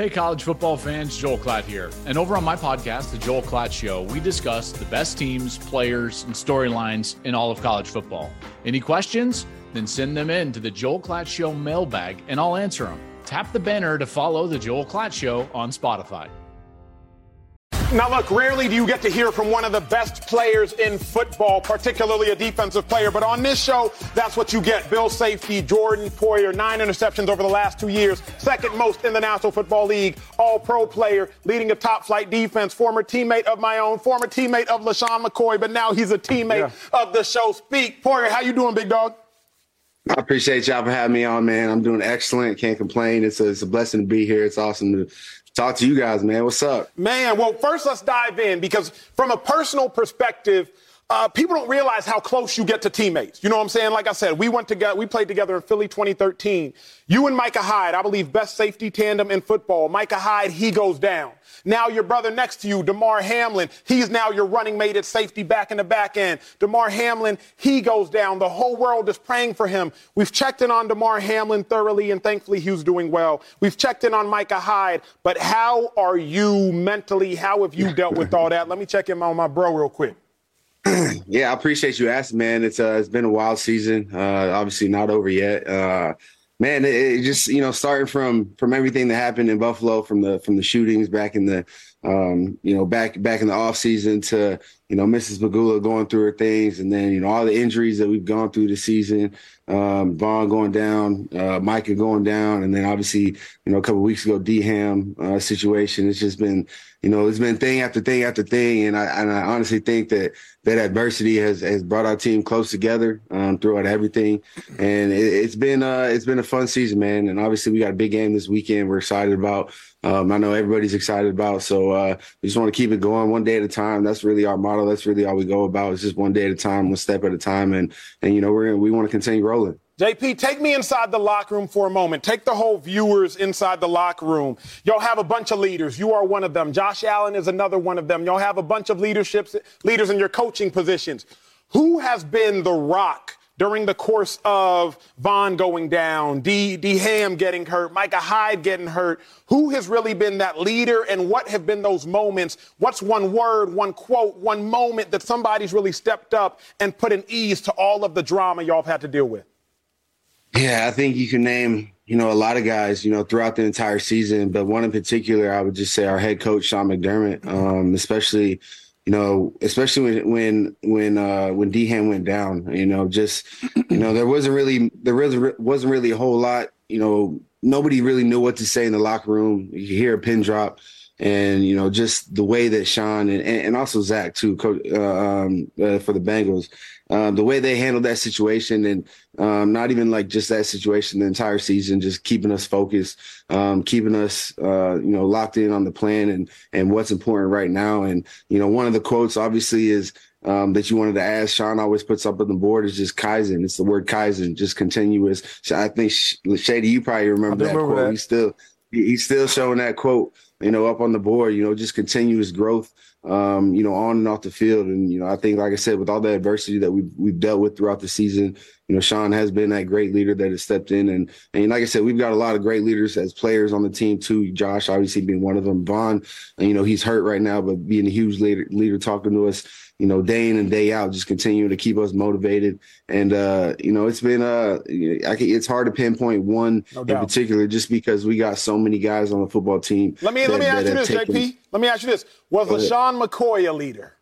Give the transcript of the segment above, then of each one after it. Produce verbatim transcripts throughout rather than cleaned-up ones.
Hey, college football fans, Joel Klatt here. And over on my podcast, The Joel Klatt Show, we discuss the best teams, players, and storylines in all of college football. Any questions? Then send them in to the Joel Klatt Show mailbag, and I'll answer them. Tap the banner to follow The Joel Klatt Show on Spotify. Now, look, rarely do you get to hear from one of the best players in football, particularly a defensive player. But on this show, that's what you get. Bill safety, Jordan Poyer, nine interceptions over the last two years, second most in the National Football League, all-pro player, leading a top-flight defense, former teammate of my own, former teammate of LaShawn McCoy, but now he's a teammate yeah. of the show. Speak. Poyer, how you doing, big dog? I appreciate y'all for having me on, man. I'm doing excellent. Can't complain. It's a, it's a blessing to be here. It's awesome to talk to you guys, man. What's up? Man, well, first let's dive in because from a personal perspective, uh, people don't realize how close you get to teammates. You know what I'm saying? Like I said, we went together, we played together in Philly twenty thirteen. You and Micah Hyde, I believe, best safety tandem in football. Micah Hyde, he goes down. Now your brother next to you, Damar Hamlin, he's now your running mate at safety back in the back end. Damar Hamlin, he goes down. The whole world is praying for him. We've checked in on Damar Hamlin thoroughly, and thankfully he's doing well. We've checked in on Micah Hyde, but how are you mentally? How have you dealt with all that? Let me check in on my bro real quick. Yeah, I appreciate you asking, man. It's uh, it's been a wild season. Uh, obviously not over yet. Uh, Man, it, it just, you know, starting from from everything that happened in Buffalo, from the from the shootings back in the, um, you know, back back in the off season to, you know, Missus Magula going through her things. And then, you know, all the injuries that we've gone through this season, um, Vaughn going down, uh, Micah going down. And then obviously, you know, a couple of weeks ago, D-Ham uh, situation. It's just been, you know, it's been thing after thing after thing. And I, and I honestly think that that adversity has, has brought our team close together um, throughout everything. And it, it's been uh, it's been a fun season, man. And obviously we got a big game this weekend we're excited about. Um, I know everybody's excited about. So uh, we just want to keep it going one day at a time. That's really our motto. That's really all we go about. It's just one day at a time, one step at a time. And, and you know, we're gonna, we want to continue rolling. J P, take me inside the locker room for a moment. Take the whole viewers inside the locker room. Y'all have a bunch of leaders. You are one of them. Josh Allen is another one of them. Y'all have a bunch of leaderships, leaders in your coaching positions. Who has been the rock during the course of Vaughn going down, D. D. Ham getting hurt, Micah Hyde getting hurt? Who has really been that leader, and what have been those moments? What's one word, one quote, one moment that somebody's really stepped up and put an ease to all of the drama y'all have had to deal with? Yeah, I think you can name, you know, a lot of guys, you know, throughout the entire season. But one in particular, I would just say our head coach, Sean McDermott, um, especially, you know, especially when when when uh, when D-Ham went down, you know, just, you know, there wasn't really there wasn't wasn't really a whole lot, you know, nobody really knew what to say in the locker room. You could hear a pin drop. And, you know, just the way that Sean and, and also Zach, too, coach, uh, um, uh, for the Bengals, um, the way they handled that situation, and um, not even like just that situation, the entire season, just keeping us focused, um, keeping us, uh, you know, locked in on the plan and and what's important right now. And, you know, one of the quotes obviously is um, that you wanted to ask, Sean always puts up on the board, is just Kaizen. It's the word Kaizen, just continuous. So I think, Shady, you probably remember that remember quote. That. He's still he's still showing that quote, you know, up on the board, you know, just continuous growth, um, you know, on and off the field. And, you know, I think, like I said, with all the adversity that we've, we've dealt with throughout the season, you know, Sean has been that great leader that has stepped in. And, and like I said, we've got a lot of great leaders as players on the team, too. Josh, obviously, being one of them. Vaughn, you know, he's hurt right now, but being a huge leader, leader talking to us, you know, day in and day out, just continuing to keep us motivated. And, uh, you know, it's been, uh, I can, it's hard to pinpoint one no in particular, just because we got so many guys on the football team. Let me, that, let me ask you this, taken, J P. Let me ask you this. Was LaShawn McCoy a leader?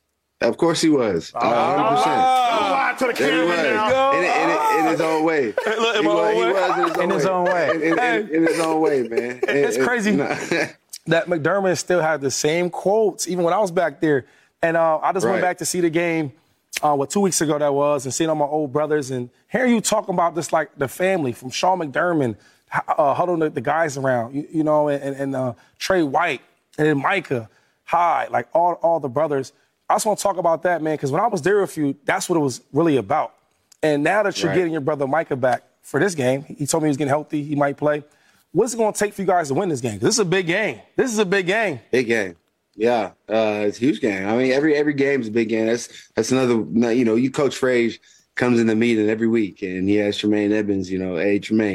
Of course he was. Uh, one hundred percent. Oh, lie to the camera now. In, in, in his own way. in, he, was, he was in his own in way. His own way. In, in, in, in his own way, man. It's it, crazy it, that McDermott still had the same quotes, even when I was back there. And uh, I just right. went back to see the game, uh, what, two weeks ago that was, and seeing all my old brothers. And hearing you talking about this, like, the family, from Sean McDermott, uh, huddling the, the guys around, you, you know, and, and uh, Trey White, and then Micah Hyde, like, all, all the brothers. I just want to talk about that, man, because when I was there with you, that's what it was really about. And now that you're right. getting your brother Micah back for this game, he told me he was getting healthy, he might play. What's it going to take for you guys to win this game? Because this is a big game. This is a big game. Big game. Yeah, uh, it's a huge game. I mean, every every game is a big game. That's that's another, you know, you Coach Frage comes in the meeting every week, and he has Tremaine Edmonds, you know, hey, Tremaine,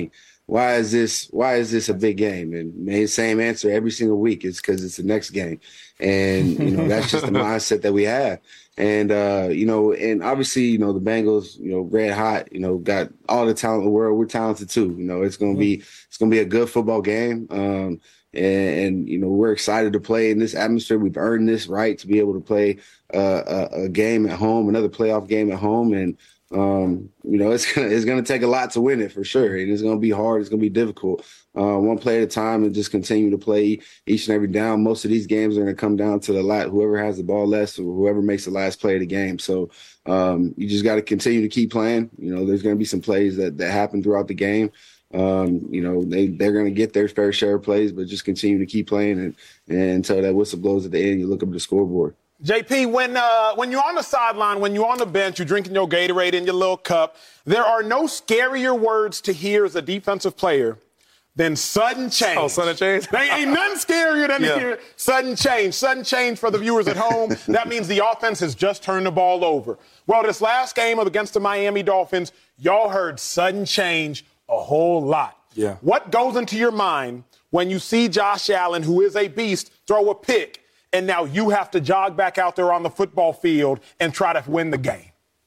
why is this why is this a big game? And man, same answer every single week. It's because it's the next game. And, you know, that's just the mindset that we have. And, uh, you know, and obviously, you know, the Bengals, you know, red hot, you know, got all the talent in the world. We're talented too. You know, it's going to be, it's going to be a good football game. Um, and, and, you know, we're excited to play in this atmosphere. We've earned this right to be able to play uh, a, a game at home, another playoff game at home. And, um, you know, it's going to, it's going to take a lot to win it for sure. And it's going to be hard. It's going to be difficult. Uh, one play at a time and just continue to play each and every down. Most of these games are going to come down to the last, whoever has the ball less or whoever makes the last play of the game. So um, you just got to continue to keep playing. You know, there's going to be some plays that, that happen throughout the game. Um, you know, they, they're going to get their fair share of plays, but just continue to keep playing. And, and until that whistle blows at the end, you look up at the scoreboard. J P, when uh, when you're on the sideline, when you're on the bench, you're drinking your Gatorade in your little cup, there are no scarier words to hear as a defensive player than sudden change. Oh, sudden change? There ain't nothing scarier than yeah. to hear sudden change. Sudden change for the viewers at home. That means the offense has just turned the ball over. Well, this last game against the Miami Dolphins, y'all heard sudden change a whole lot. Yeah. What goes into your mind when you see Josh Allen, who is a beast, throw a pick, and now you have to jog back out there on the football field and try to win the game?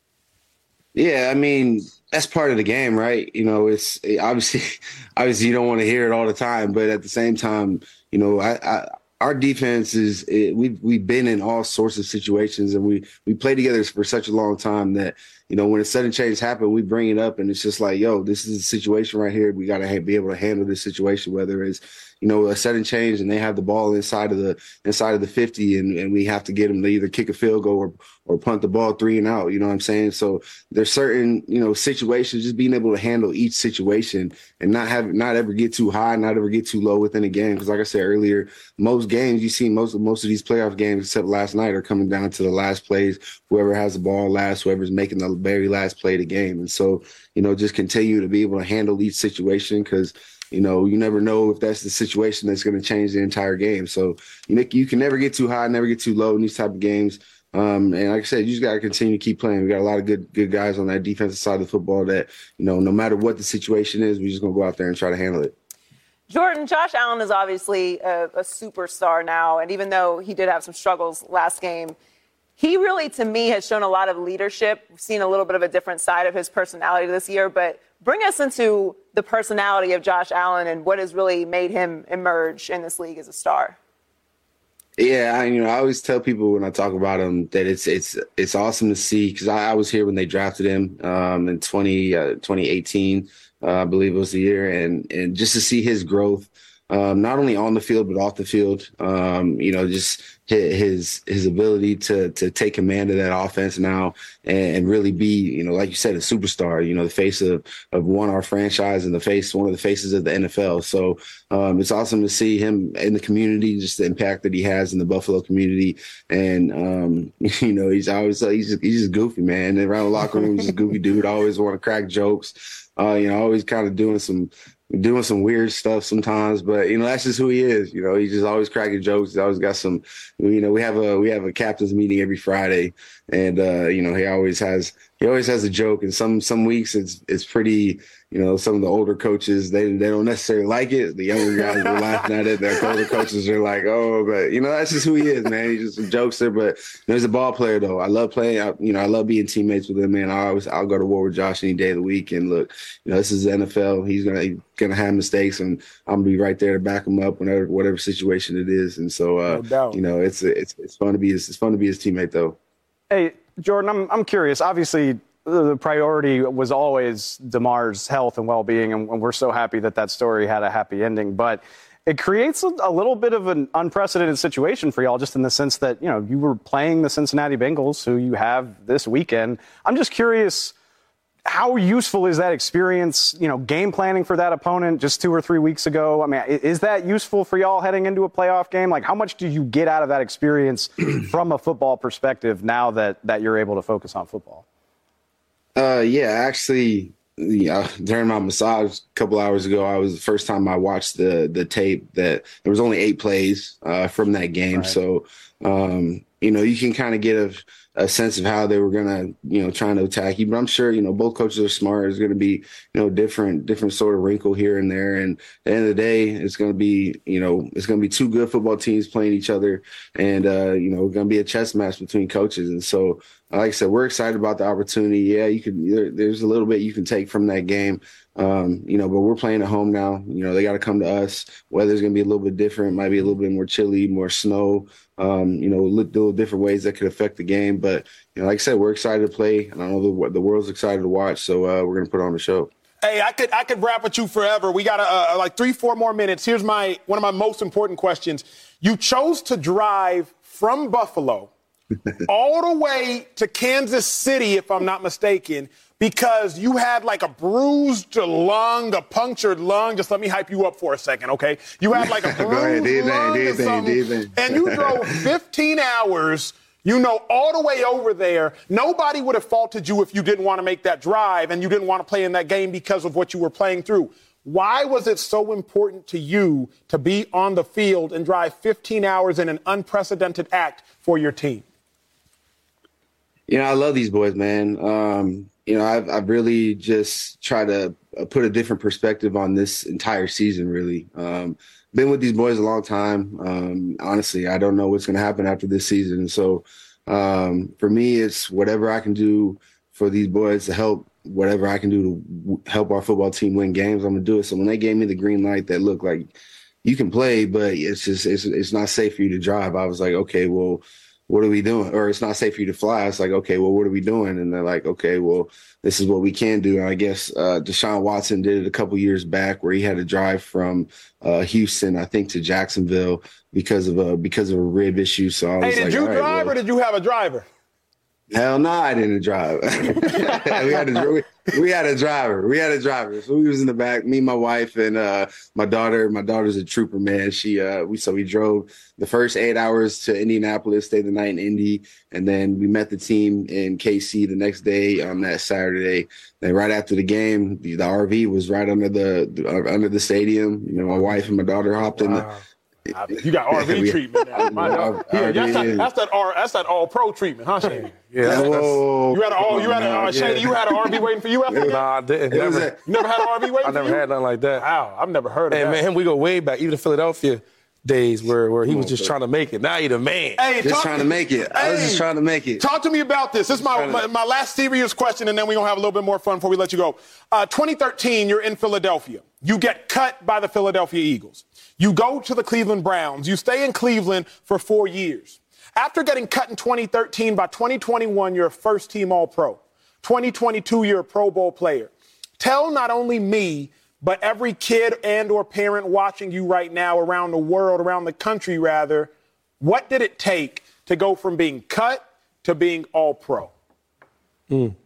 Yeah, I mean, that's part of the game, right? You know, it's obviously, obviously you don't want to hear it all the time, but at the same time, you know, I, I our defense is it, we've we've been in all sorts of situations, and we we play together for such a long time that, you know, when a sudden change happens, we bring it up, and it's just like, yo, this is a situation right here. We got to ha- be able to handle this situation, whether it's, you know, a sudden change and they have the ball inside of the inside of the fifty, and, and we have to get them to either kick a field goal or or punt the ball three and out. You know what I'm saying? So there's certain, you know, situations, just being able to handle each situation and not have not ever get too high, not ever get too low within a game. Because like I said earlier, most games you see most of most of these playoff games, except last night, are coming down to the last plays. Whoever has the ball last, whoever's making the very last play of the game. And so, you know, just continue to be able to handle each situation, because, you know, you never know if that's the situation that's going to change the entire game. So, you know, you can never get too high, never get too low in these type of games. Um, and like I said, you just got to continue to keep playing. We got a lot of good good guys on that defensive side of the football that, you know, no matter what the situation is, we're just going to go out there and try to handle it. Jordan, Josh Allen is obviously a, a superstar now. And even though he did have some struggles last game, he really, to me, has shown a lot of leadership. We've seen a little bit of a different side of his personality this year. But bring us into the personality of Josh Allen and what has really made him emerge in this league as a star. Yeah, I, you know, I always tell people when I talk about him that it's it's it's awesome to see, because I, I was here when they drafted him um, in twenty, uh, twenty eighteen, uh, I believe it was the year, and and just to see his growth, um, not only on the field but off the field, um, you know, just his his ability to to take command of that offense now and really be, you know, like you said, a superstar, you know, the face of of one our franchise and the face one of the faces of the N F L. So um, it's awesome to see him in the community, just the impact that he has in the Buffalo community. And um, you know, he's always he's just, he's just goofy, man. And around the locker room, he's just a goofy dude. Always want to crack jokes. Uh, you know, always kind of doing some. doing some weird stuff sometimes, but you know, that's just who he is. You know, he's just always cracking jokes. He's always got some, you know, we have a, we have a captain's meeting every Friday, and uh, you know, he always has, he always has a joke, and some, some weeks it's, it's pretty, you know, some of the older coaches, they, they don't necessarily like it. The younger guys are laughing at it. The older coaches are like, oh, but you know, that's just who he is, man. He's just a jokester, but you know, he's a ball player though. I love playing, I, you know, I love being teammates with him, man. I always, I'll go to war with Josh any day of the week. And look, you know, this is the N F L. He's going to, going to have mistakes, and I'm gonna be right there to back him up whenever, whatever situation it is. And so, uh, no you know, it's, it's, it's fun to be his, it's fun to be his teammate though. Hey, Jordan, I'm, I'm curious. Obviously, the priority was always DeMar's health and well-being, and we're so happy that that story had a happy ending. But it creates a, a little bit of an unprecedented situation for y'all, just in the sense that, you know, you were playing the Cincinnati Bengals, who you have this weekend. I'm just curious, how useful is that experience, you know, game planning for that opponent just two or three weeks ago? I mean, is that useful for y'all heading into a playoff game? Like, how much do you get out of that experience from a football perspective now that, that you're able to focus on football? Uh, yeah, actually, yeah, during my massage a couple hours ago, I was the first time I watched the the tape that there was only eight plays uh, from that game. Right. So, um, you know, you can kind of get a, a sense of how they were going to, you know, trying to attack you. But I'm sure, you know, both coaches are smart. There's going to be, you know, different, different sort of wrinkle here and there. And at the end of the day, it's going to be, you know, it's going to be two good football teams playing each other. And, uh, you know, going to be a chess match between coaches. And so, like I said, we're excited about the opportunity. Yeah, you can, there, there's a little bit you can take from that game. Um, you know, but we're playing at home now. You know, they got to come to us. Weather's going to be a little bit different. Might be a little bit more chilly, more snow. Um, you know, little different ways that could affect the game. But, you know, like I said, we're excited to play. And I know the, the world's excited to watch. So uh, we're going to put on the show. Hey, I could I could rap with you forever. We got uh, like three, four more minutes. Here's my one of my most important questions. You chose to drive from Buffalo all the way to Kansas City, if I'm not mistaken, because you had like a bruised lung, a punctured lung. Just let me hype you up for a second, okay? You had like a bruised ahead, lung or something, and you drove fifteen hours, you know, all the way over there. Nobody would have faulted you if you didn't want to make that drive and you didn't want to play in that game because of what you were playing through. Why was it so important to you to be on the field and drive fifteen hours in an unprecedented act for your team? You know, I love these boys, man. Um, you know, I've, I've really just tried to put a different perspective on this entire season, really. Um, been with these boys a long time. Um, honestly, I don't know what's going to happen after this season. So um, for me, it's whatever I can do for these boys to help, whatever I can do to help our football team win games, I'm going to do it. So when they gave me the green light that looked like you can play, but it's just it's, it's not safe for you to drive, I was like, okay, well, what are we doing? Or it's not safe for you to fly. It's like, okay, well, what are we doing? And they're like, okay, well, this is what we can do. And I guess uh, Deshaun Watson did it a couple years back where he had to drive from uh, Houston, I think, to Jacksonville because of a because of a rib issue. So I was hey, did like, you right, drive well, or did you have a driver? Hell no, I didn't drive. we had a we, we had a driver. We had a driver. So we was in the back, me, my wife, and uh, my daughter. My daughter's a trooper, man. She uh, we so we drove the first eight hours to Indianapolis, stayed the night in Indy, and then we met the team in K C the next day on that Saturday. Then right after the game, the, the R V was right under the, the uh, under the stadium. You know, my wife and my daughter hopped wow. in the. You got R V treatment now. My dog. Yeah, that's, that, that's that R. That's that all pro treatment, huh, Shady? Yeah. That's, that's, you had a all. You had a uh, Shady. You had an R V waiting for you after that? Nah, I didn't. Never, a, you never had an R V waiting I for you? never had nothing like that. Wow, I've never heard of hey, that. Hey, man, him, we go way back, even the Philadelphia days where, where he was just trying to make it. Now he the man. Hey, just talk, trying to make it. I was just trying to make it. Talk to me about this. This is my, my, my last serious question, and then we're going to have a little bit more fun before we let you go. Uh, twenty thirteen, you're in Philadelphia. You get cut by the Philadelphia Eagles. You go to the Cleveland Browns. You stay in Cleveland for four years. After getting cut in twenty thirteen, by twenty twenty-one, you're a first-team All-Pro. twenty twenty-two, you're a Pro Bowl player. Tell not only me, but every kid and or parent watching you right now around the world, around the country, rather, what did it take to go from being cut to being All-Pro? Mm.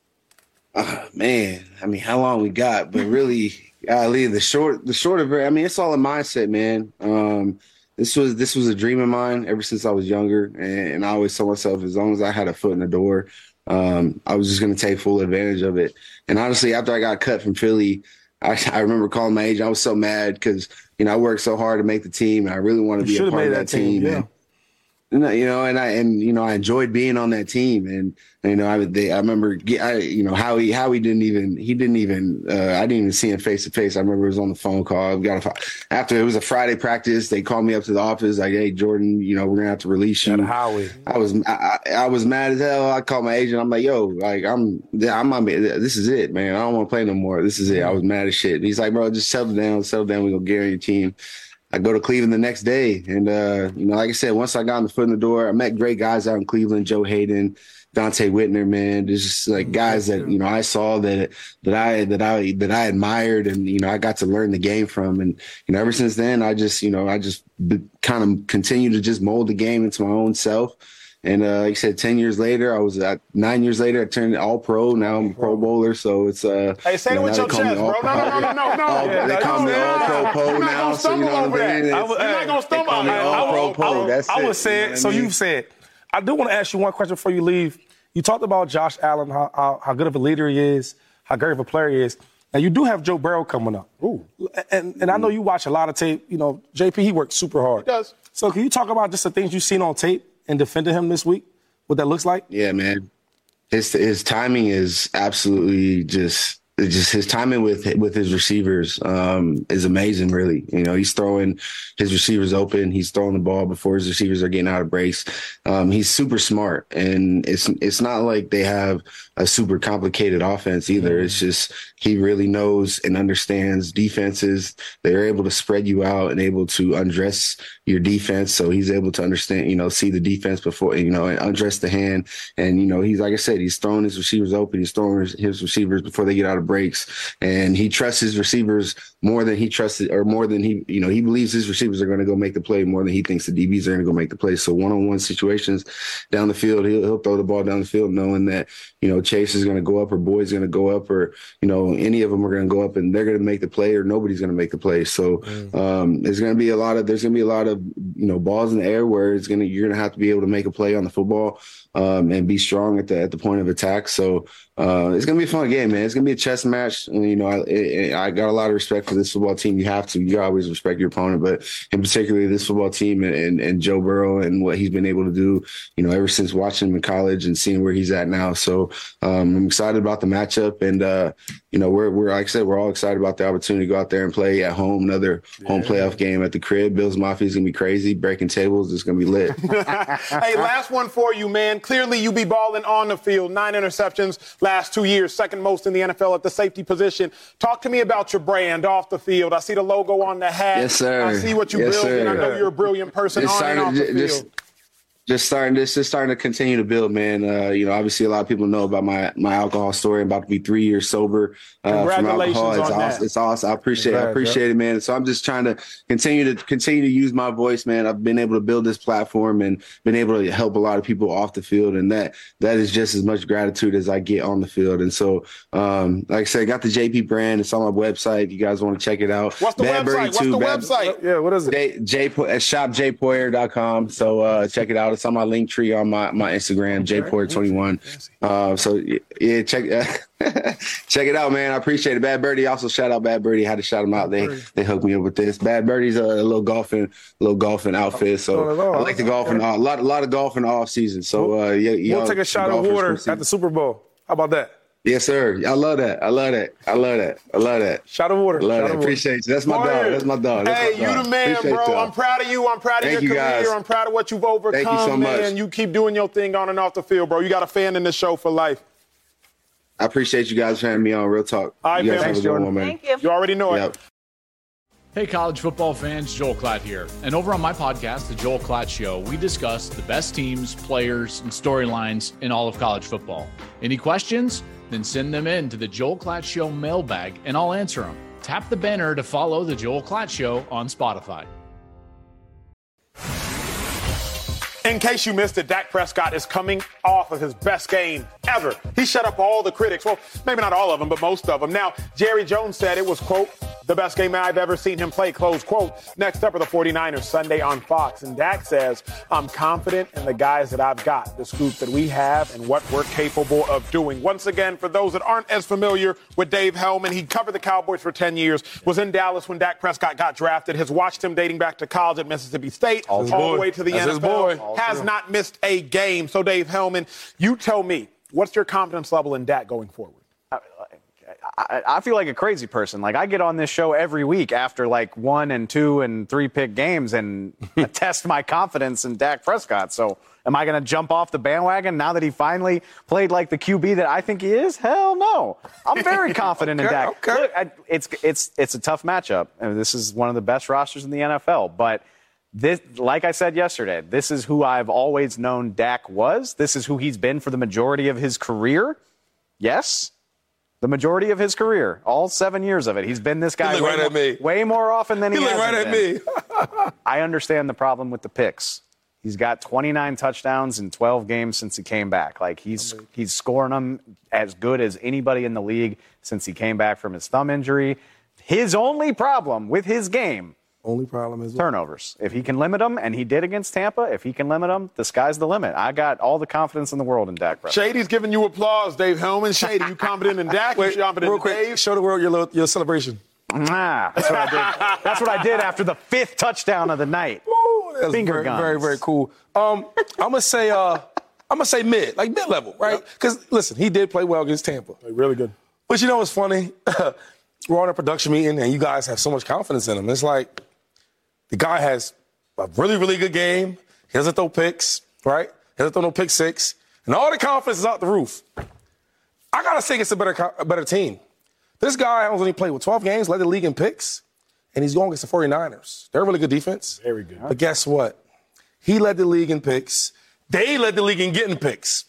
Uh, man, I mean, how long we got? But really, golly, the short, the short of it, I mean, it's all a mindset, man. Um, this was this was a dream of mine ever since I was younger, and, and I always told myself, as long as I had a foot in the door, um, I was just going to take full advantage of it. And honestly, after I got cut from Philly, I, I remember calling my agent. I was so mad because, you know, I worked so hard to make the team, and I really wanted to be a part of that, that team. team yeah. And, you know, and I and you know I enjoyed being on that team, and, and you know I they, I remember I you know how he how he didn't even he didn't even uh, I didn't even see him face to face. I remember it was on the phone call. We got a, after it was a Friday practice, they called me up to the office like, "Hey Jordan, you know we're gonna have to release you." Howie. I was I, I was mad as hell. I called my agent. I'm like, "Yo, like I'm I'm, I'm this is it, man. I don't want to play no more. This is it." I was mad as shit. And he's like, "Bro, just settle down, settle down. We gonna guarantee your team." I go to Cleveland the next day. And, uh, you know, like I said, once I got my foot in the door, I met great guys out in Cleveland, Joe Hayden, Dante Whitner, man. There's just like guys that, you know, I saw that, that I, that I, that I admired and, you know, I got to learn the game from. And, you know, ever since then, I just, you know, I just kind of continue to just mold the game into my own self. And uh, like I said, ten years later, I was uh, nine years later, I turned all pro. Now I'm a Pro Bowler, so it's uh. Hey, say it with your chest, bro. No, no, no, no, no. All, yeah, they call me all pro po now, so you know what I mean. You're not gonna stumble over that. All pro po. That's it. I would say it. So you've said. I do want to ask you one question before you leave. You talked about Josh Allen, how, how how good of a leader he is, how great of a player he is. Now you do have Joe Burrow coming up. Ooh. And and I know you watch a lot of tape. You know, J P, he works super hard. He does. So can you talk about just the things you've seen on tape and defending him this week? What that looks like? Yeah, man. His his timing is absolutely just just his timing with with his receivers um, is amazing. Really, you know, he's throwing his receivers open. He's throwing the ball before his receivers are getting out of breaks. Um, he's super smart, and it's it's not like they have a super complicated offense either. It's just he really knows and understands defenses. They're able to spread you out and able to undress your defense. So he's able to understand, you know, see the defense before, you know, and undress the hand. And, you know, he's, like I said, he's throwing his receivers open. He's throwing his, his receivers before they get out of breaks. And he trusts his receivers more than he trusts or more than he, you know, he believes his receivers are going to go make the play more than he thinks the D Bs are going to go make the play. So one-on-one situations down the field, he'll, he'll throw the ball down the field knowing that, you know, Chase is going to go up or Boyd's going to go up or, you know, any of them are going to go up and they're going to make the play or nobody's going to make the play. So um, there's going to be a lot of, there's going to be a lot of, you know, balls in the air where it's going to, you're going to have to be able to make a play on the football um, and be strong at the, at the point of attack. So uh, it's going to be a fun game, man. It's going to be a chess match. And, you know, I, it, I got a lot of respect for this football team. You have to, you always respect your opponent, but in particular this football team and, and, and Joe Burrow and what he's been able to do, you know, ever since watching him in college and seeing where he's at now. So um, I'm excited about the matchup. And, uh, you know, we're, we're, like I said, we're all excited about the opportunity to go out there and play at home, another yeah. home playoff game at the crib. Bills Mafia is going to be crazy, breaking tables. It's going to be lit. Hey, last one for you, man. Clearly you be balling on the field. Nine interceptions last two years, second most in the N F L at the safety position. Talk to me about your brand off the field. I see the logo on the hat. Yes, sir. I see what you yes, build, sir. and I know you're a brilliant person just on starting, and off the just, field. Just starting this, just starting to continue to build, man. Uh, you know, obviously a lot of people know about my my alcohol story. I'm about to be three years sober uh, Congratulations from alcohol. It's on awesome. that. It's awesome. I appreciate Congrats, it. I appreciate yeah. it, man. So I'm just trying to continue to continue to use my voice, man. I've been able to build this platform and been able to help a lot of people off the field, and that that is just as much gratitude as I get on the field. And so, um, like I said, I got the J P brand. It's on my website. If you guys want to check it out. What's the Bad website? Birdie What's two, the Bad, website? Yeah, what is it? J, J, shop j poyer dot com. So uh, check it out. It's on my link tree on my, my Instagram, j poyer twenty-one. Uh, so yeah, check check it out, man. I appreciate it. Bad Birdie. Also shout out Bad Birdie. Had to shout them out. They they hooked me up with this. Bad Birdie's a, a little golfing little golfing outfit. So I like the golfing. A lot a lot of golfing off season. So uh, yeah, we'll take a shot of water at the Super Bowl. How about that? Yes, sir. I love that. I love that. I love that. I love that. Shot of water. I love Shot that. Of Appreciate you. That's my Warrior. dog. That's my dog. That's Hey, my dog. you the man, Appreciate bro. y'all. I'm proud of you. I'm proud of Thank your you, career. guys. I'm proud of what you've overcome, Thank you so much. man. You keep doing your thing on and off the field, bro. You got a fan in this show for life. I appreciate you guys for having me on. Real talk. All right, you guys man. have a good one, man. Thank you. You already know Yep. it. Hey, college football fans, Joel Klatt here. And over on my podcast, The Joel Klatt Show, we discuss the best teams, players, and storylines in all of college football. Any questions? Then send them in to the Joel Klatt Show mailbag, and I'll answer them. Tap the banner to follow The Joel Klatt Show on Spotify. In case you missed it, Dak Prescott is coming off of his best game ever. He shut up all the critics. Well, maybe not all of them, but most of them. Now, Jerry Jones said it was, quote, the best game I've ever seen him play, close quote. Next up are the forty-niners Sunday on Fox. And Dak says, I'm confident in the guys that I've got, the scoop that we have, and what we're capable of doing. Once again, for those that aren't as familiar with Dave Hellman, he covered the Cowboys for ten years, was in Dallas when Dak Prescott got drafted, has watched him dating back to college at Mississippi State, all, all the way to the That's N F L, his boy. has not missed a game. So, Dave Hellman, you tell me, what's your confidence level in Dak going forward? I, I feel like a crazy person. Like, I get on this show every week after like one and two and three pick games and test my confidence in Dak Prescott. So am I going to jump off the bandwagon now that he finally played like the Q B that I think he is? Hell no. I'm very confident okay, in Dak. okay. Look, I, it's, it's, it's a tough matchup. I mean, this is one of the best rosters in the N F L. But this, like I said yesterday, this is who I've always known Dak was. This is who he's been for the majority of his career. Yes. The majority of his career, all seven years of it, he's been this guy He look way, right more, at me. way more often than he, He look hasn't right at been. me. I understand the problem with the picks. He's got twenty-nine touchdowns in twelve games since he came back. Like, he's he's scoring them as good as anybody in the league since he came back from his thumb injury. His only problem with his game, Only problem is turnovers. If he can limit them, and he did against Tampa, if he can limit them, the sky's the limit. I got all the confidence in the world in Dak Prescott. Shady's giving you applause, Dave Hellman. Shady, you confident in Dak? Wait, you confident real in quick, Dave? show the world your little, your celebration. Ah, that's what I did. That's what I did after the fifth touchdown of the night. Ooh, That's Finger very, guns. very, very cool. Um, I'm gonna say, uh, I'm gonna say mid, like mid level, right? Because yep. listen, he did play well against Tampa. Really good. But you know what's funny? We're on a production meeting, and you guys have so much confidence in him. It's like the guy has a really, really good game. He doesn't throw picks, right? He doesn't throw no pick six, and all the confidence is out the roof. I gotta say, it's a better, a better team. This guy has only played with twelve games, led the league in picks, and he's going against the forty-niners. They're a really good defense. Very good. But guess what? He led the league in picks. They led the league in getting picks.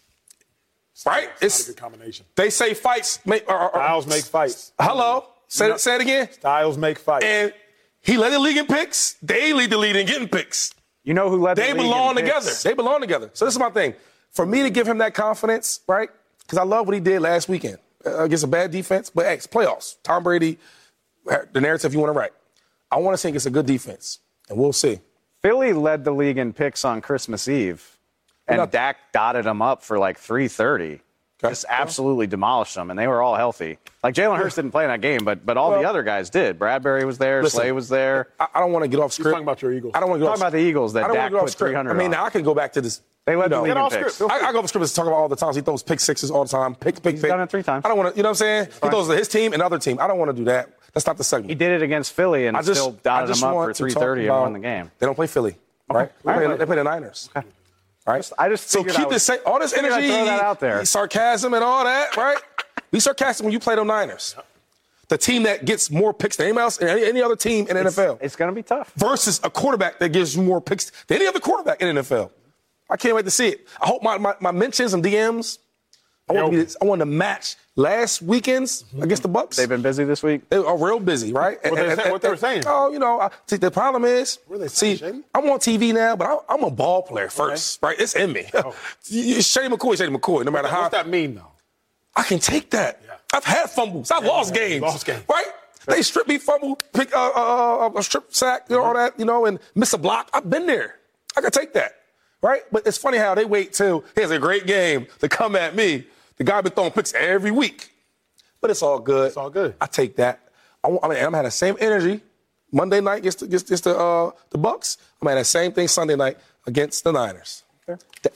Right? It's, it's not a good combination. They say fights make or, or, Styles make fights. Hello? Say, you know, say it again. Styles make fights. And he led the league in picks. They lead the league in getting picks. You know who led the they league belong in together. picks? They belong together. So this is my thing. For me to give him that confidence, right? Because I love what he did last weekend uh, against a bad defense. But hey, it's playoffs. Tom Brady, the narrative you want to write. I want to think it's a good defense, and we'll see. Philly led the league in picks on Christmas Eve, and Not- Dak dotted them up for like three thirty. Okay. Just absolutely demolished them, and they were all healthy. Like Jalen Hurts didn't play in that game, but but all Well, the other guys did. Bradbury was there, listen, Slay was there. I, I don't want to get off script. talking about your Eagles. I don't want to get Talking off about the Eagles that I don't Dak want to get off put script. three hundred I mean, on. now I can go back to this. They led you the know, league Get in off picks. script. I, I go off script and talk about all the times he throws pick sixes all the time. Pick, pick, He's pick. done it three times. I don't want to. You know what I'm saying? He throws to his team and other team. I don't want to do that. That's not the segment. He did it against Philly and I just, still I dotted just them up want for to three talk thirty and about- won the game. They don't play Philly, right? They, All play, right. they play the Niners. Okay. Right? I just so figured keep I would- this sa- all this figured I'd energy, throw that out there. sarcasm, and all that, right? Be sarcastic when you play them Niners. The team that gets more picks than anybody else, any, any other team in the N F L. It's going to be tough. Versus a quarterback that gives you more picks than any other quarterback in the N F L. I can't wait to see it. I hope my, my, my mentions and D Ms, I want, to be, I want to match last weekend's mm-hmm. against the Bucs. They've been busy this week. They are real busy, right? What, and, they, and, say, what they were saying? Oh, you know, I, see, the problem is, What are they saying, see, Shady? I'm on T V now, but I, I'm a ball player first, right? It's in me. Oh. Shady McCoy, Shady McCoy, no matter how. What's that mean, though? I can take that. Yeah. I've had fumbles. I've yeah, lost yeah, games. Lost games. Right? They strip me, fumble, pick uh, uh, a strip sack, you know, all that, you know, and miss a block. I've been there. I can take that. Right? But it's funny how they wait till he has a great game to come at me. The guy been throwing picks every week. But it's all good. It's all good. I take that. I, I mean, I'm having the same energy Monday night against the, against, against the, uh, the Bucs. I'm having the same thing Sunday night against the Niners. Okay. That,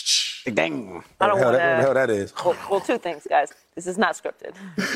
Dang. I don't what want the hell that is. Well, well, two things, guys. This is not scripted.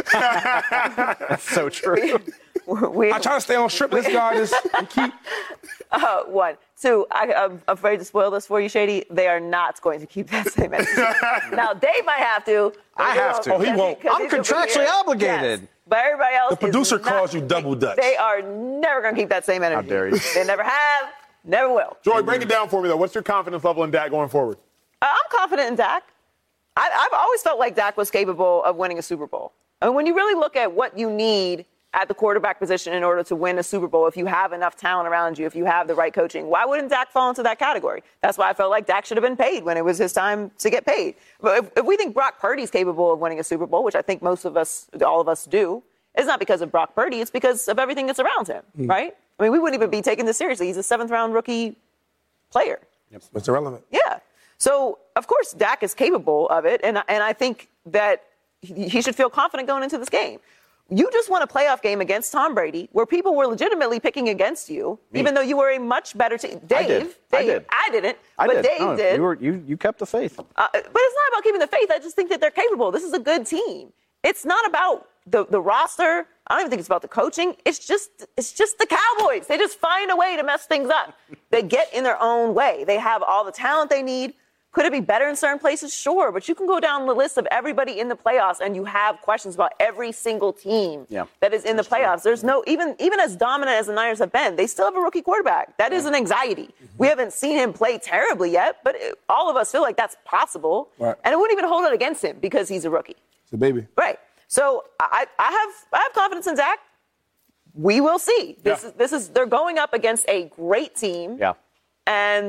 That's so true. we, I try to stay on script. This guy is keep. Uh, one. Two, I, I'm afraid to spoil this for you, Shady. They are not going to keep that same energy. Now, Dave might have to. I have to. Oh, he won't. I'm contractually obligated. Yes. But everybody else The producer is not, calls you double dutch. They are never going to keep that same energy. How dare you. They never have, never will. Joy, break it down for me, though. What's your confidence level in Dak going forward? Uh, I'm confident in Dak. I, I've always felt like Dak was capable of winning a Super Bowl. I mean, when you really look at what you need at the quarterback position in order to win a Super Bowl, if you have enough talent around you, if you have the right coaching, why wouldn't Dak fall into that category? That's why I felt like Dak should have been paid when it was his time to get paid. But if, if we think Brock Purdy's capable of winning a Super Bowl, which I think most of us, all of us do, it's not because of Brock Purdy. It's because of everything that's around him, mm. right? I mean, we wouldn't even be taking this seriously. He's a seventh-round rookie player. Yep. It's irrelevant. Yeah. So, of course, Dak is capable of it, and, and I think that he should feel confident going into this game. You just won a playoff game against Tom Brady where people were legitimately picking against you, Me. even though you were a much better team. Dave, I did. Dave, I did. I didn't, I but did. Dave no, did. You, were, you, you kept the faith. Uh, but it's not about keeping the faith. I just think that they're capable. This is a good team. It's not about the, the roster. I don't even think it's about the coaching. It's just it's just the Cowboys. They just find a way to mess things up. They get in their own way. They have all the talent they need. Could it be better in certain places? Sure. But you can go down the list of everybody in the playoffs and you have questions about every single team yeah. that is in the playoffs. There's no, even even as dominant as the Niners have been, they still have a rookie quarterback. That yeah. is an anxiety. Mm-hmm. We haven't seen him play terribly yet, but it, all of us feel like that's possible. Right. And it wouldn't even hold it against him because he's a rookie. It's a baby. Right. So I, I have I have confidence in Dak. We will see. This yeah. is this is they're going up against a great team. Yeah. And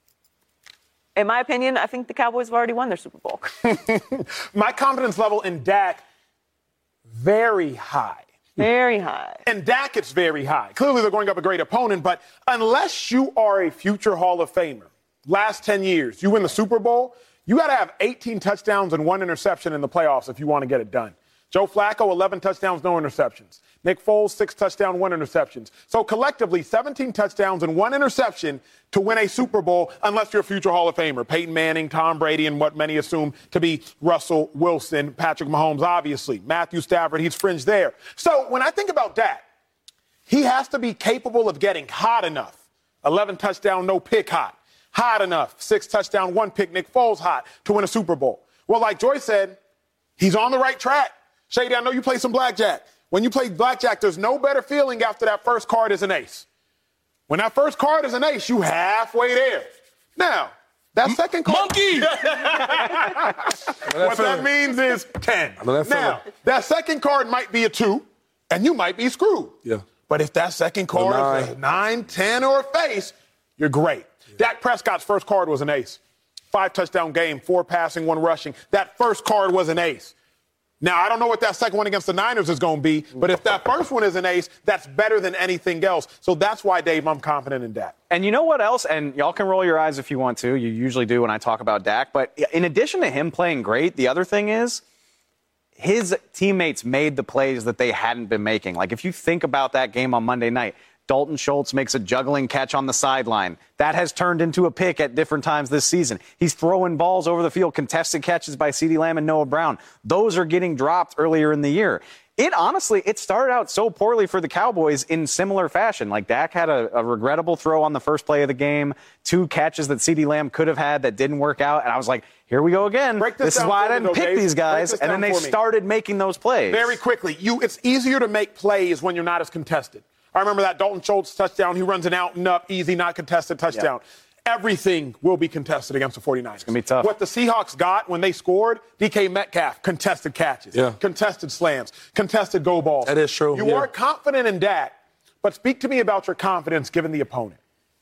in my opinion, I think the Cowboys have already won their Super Bowl. My confidence level in Dak, very high. Very high. And Dak, it's very high. Clearly, they're going up a great opponent, but unless you are a future Hall of Famer, last ten years, you win the Super Bowl, you got to have eighteen touchdowns and one interception in the playoffs if you want to get it done. Joe Flacco, eleven touchdowns, no interceptions. Nick Foles, six touchdowns, one interceptions. So collectively, seventeen touchdowns and one interception to win a Super Bowl, unless you're a future Hall of Famer. Peyton Manning, Tom Brady, and what many assume to be Russell Wilson, Patrick Mahomes, obviously. Matthew Stafford, he's fringe there. So when I think about Dak, he has to be capable of getting hot enough. eleven touchdown, no pick hot. Hot enough. Six touchdown, one pick, Nick Foles hot to win a Super Bowl. Well, like Joy said, he's on the right track. Shady, I know you play some blackjack. When you play blackjack, there's no better feeling after that first card is an ace. When that first card is an ace, you halfway there. Now, that second card. Monkey! What that means is ten. That now, that second card might be a two, and you might be screwed. Yeah. But if that second card nine. is a nine, ten, or a face, you're great. Yeah. Dak Prescott's first card was an ace. Five touchdown game, four passing, one rushing. That first card was an ace. Now, I don't know what that second one against the Niners is going to be, but if that first one is an ace, that's better than anything else. So that's why, Dave, I'm confident in Dak. And you know what else? And y'all can roll your eyes if you want to. You usually do when I talk about Dak. But in addition to him playing great, the other thing is his teammates made the plays that they hadn't been making. Like, if you think about that game on Monday night, Dalton Schultz makes a juggling catch on the sideline. That has turned into a pick at different times this season. He's throwing balls over the field, contested catches by CeeDee Lamb and Noah Brown. Those are getting dropped earlier in the year. It honestly, it started out so poorly for the Cowboys in similar fashion. Like, Dak had a, a regrettable throw on the first play of the game, two catches that CeeDee Lamb could have had that didn't work out. And I was like, here we go again. Break this this is down why I for me, didn't though, pick Dave. these guys. Break this And then down they for me. started making those plays. Very quickly, you it's easier to make plays when you're not as contested. I remember that Dalton Schultz touchdown. He runs an out and up, easy, not contested touchdown. Yeah. Everything will be contested against the 49ers. It's going to be tough. What the Seahawks got when they scored, D K Metcalf, contested catches, yeah. contested slams, contested go balls. That is true. You yeah. are confident in Dak, but speak to me about your confidence given the opponent.